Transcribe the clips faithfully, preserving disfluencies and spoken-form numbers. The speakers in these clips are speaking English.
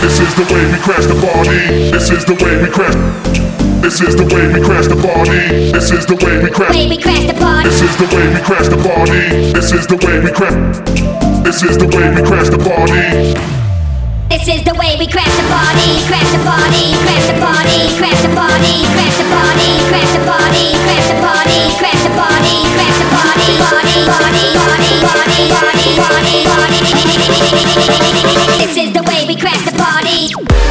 This is the way we crash the party. This is the way we crash. This is the way we crash the party. This is the way we crash. Way we crash the party. This is the way we crash the party. This is the way we crash. This is the way we crash the party. This is the way we crash the party. Crash the party. Crash the party. Crash the party. Crash the party. Crash the party. Crash the party. Crash the party. Crash the party. Party. Party. Party. Party. Party. Party. Party. This is the way we crash the party.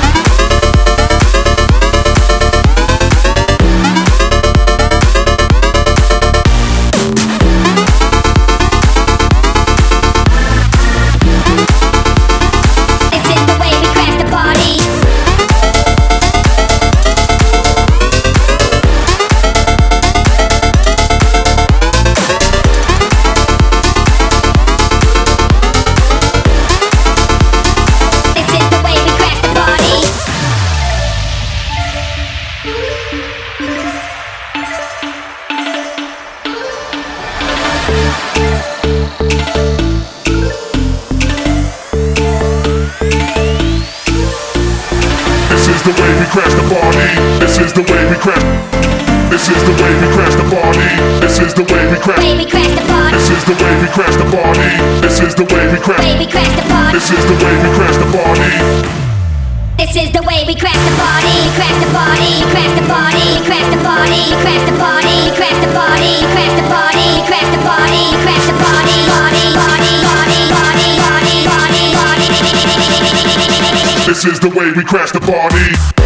This is the way we crash the party. This is the way we crash. This is the way we crash the party. This is the way we crash. Way we crash the party. This is the way we crash the party. This is the way we crash. Way we crash the party. This is the way we crash the party. This is the way we crash the party. Crash the party. Crash the party. Crash the party. Crash the party. Crash the party. Crash the party. Crash the party. Crash the party. Party. Party. Party. Party. Party. Party. Party. This is the way we crash the party.